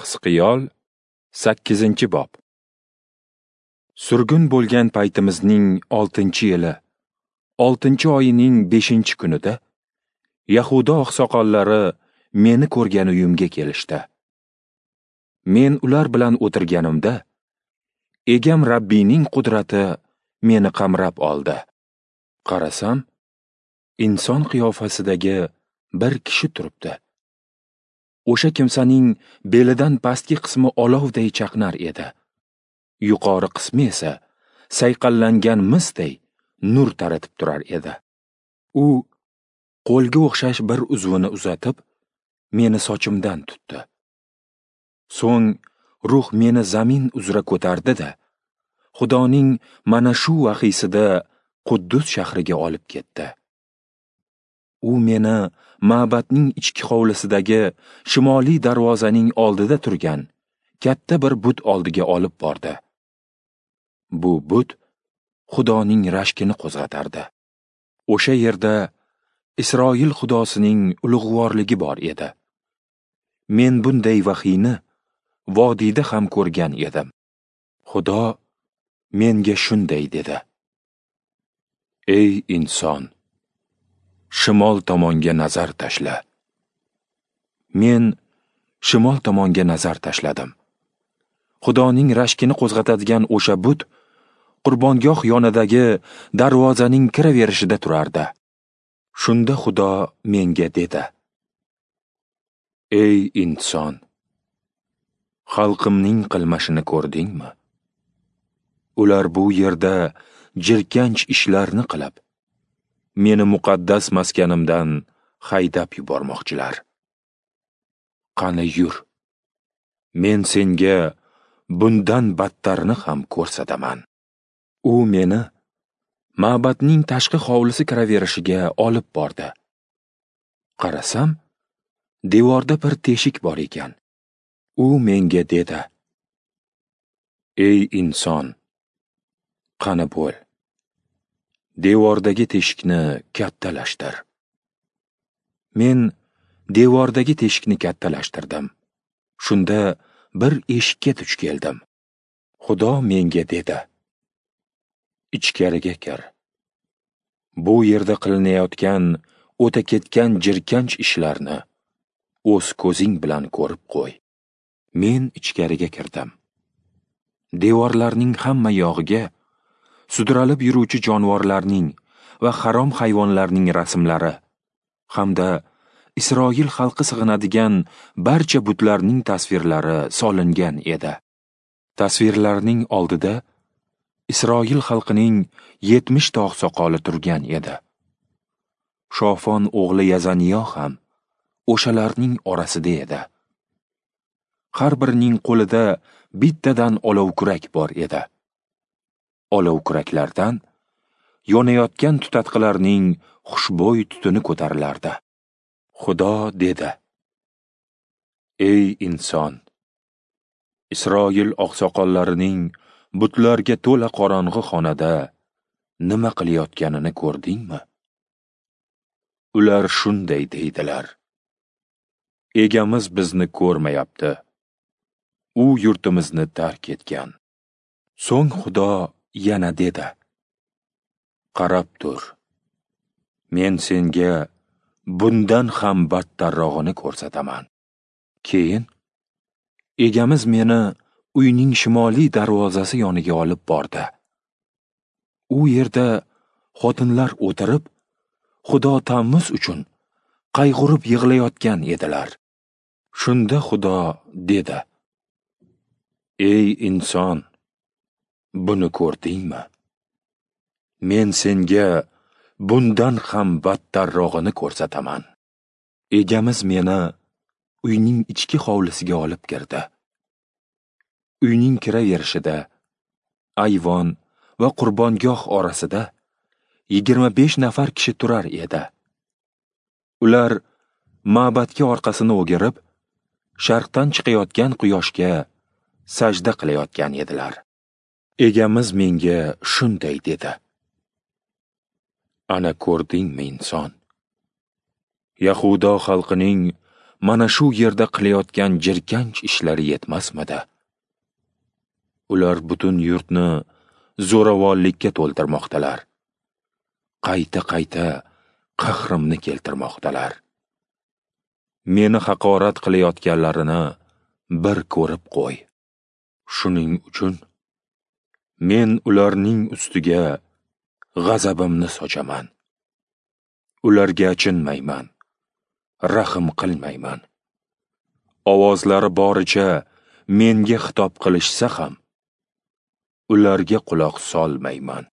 Hisqiyool 8-bob. Surgun bo'lgan paytimizning 6-yili, 6-oyining 5-kunida Yahudo oqsoqollari meni ko'rgan uyimga kelishdi. Men ular bilan o'tirganimda, egam Rabbiyning qudrati meni qamrab oldi. Qarasam, inson qiyofasidagi bir kishi turibdi. O'sha kimsaning belidan pastki qismi olovday chaqnar edi. Yuqori qismi esa sayqallangan misday nur taratib turar edi. U qo'lga o'xshash bir uzvini uzatib, meni sochimdan tutdi. So'ng ruh meni zamin uzra ko'tardi-da, Xudoning mana shu vahiysida Quddus shahriga olib ketdi. U meni ma'batning ichki hovlisidagi shimoliy darvozaning oldida turgan katta bir but oldiga olib bordi. Bu but Xudoning rashkini qo'zg'atardi. O'sha yerda Isroil Xudosining ulug'vorligi bor edi. Men bunday vahiyni vodiyda ham ko'rgan edim. Xudo menga shunday dedi: Ey inson, shimol tomonga nazar tashla. Men shimol tomonga nazar tashladim. Xudoning rashkini qo'zg'atadigan o'sha but qurbongoh yonidagi darvozaning kiraverishida turardi. Shunda Xudo menga dedi: Ey inson, xalqimning qilmashini ko'rdingmi? Ular bu yerda jirkanch ishlarni qilib, meni muqaddas maskanimdan haydab yubormoqchilar. Qani yur, men senga bundan battarni ham ko'rsataman. U meni ma'batning tashqi hovlisi kiraverishiga olib bordi. Qarasam, devorda bir teshik bor ekan. U menga dedi: Ey inson, qani bo'l, devordagi teshikni kattalashtir. Men devordagi teshikni kattalashtirdim. Shunda bir eshikka duch keldim. Xudo menga dedi: Ichkariga kir. Bu yerda qilinayotgan o'ta ketgan jirkanch ishlarni o'z ko'zing bilan ko'rib qo'y. Men ichkariga kirdim. Devorlarning hamma yog'iga sudralib yuruvchi jonivorlarning va harom hayvonlarning rasmlari hamda Isroil xalqi sig'inadigan barcha butlarning tasvirlari solingan edi. Tasvirlarning oldida Isroil xalqining 70 ta oqsoqoli turgan edi. Shofon o'g'li Yazaniyo ham o'shalarning orasida edi. Har birining qo'lida bittadan olov kurak bor edi. Olov kuraklardan yonayotgan tutatqilarning xushbo'y tutuni ko'tarilardi. Xudo dedi: Ey inson, Isroil oqsoqollarining butlarga to'la qorong'i xonada nima qilayotganini ko'rdingmi? Ular shunday deydilar: Egamiz bizni ko'rmayapti. U yurtimizni tark etgan. So'ng Xudo yana dedi: Qarab tur. Men senga bundan ham battarrog'ini ko'rsataman. Keyin egamiz meni uyning shimoliy darvozasi yoniga olib bordi. U yerda xotinlar o'tirib, Xudo Tammuz uchun qayg'urib yig'layotgan edilar. Shunda Xudo dedi: Ey inson, buni ko'rdingmi? Men senga bundan ham battarrog'ini ko'rsataman. Egamiz meni uyning ichki hovlisiga olib kirdi. Uyning kiraverishida ayvon va qurbongoh orasida 25 nafar kishi turar edi. Ular ma'batga orqasini o'girib, sharqdan chiqayotgan quyoshga sajda qilayotgan edilar. Egamiz menga shunday dedi: Ana ko'rdingmi inson? Yahudo xalqining mana shu yerda qilayotgan jirkanch ishlari yetmasmidi? Ular butun yurtni zo'ravonlikka to'ldirmoqdalar. Qayta-qayta qahrimni keltirmoqdalar. Meni haqorat qilayotganlarini bir ko'rib qo'y. Shuning uchun men ularning ustiga g'azabimni sochaman. Ularga achinmayman, rahm qilmayman. Ovozlari boricha menga xitob qilishsa ham, ularga quloq solmayman.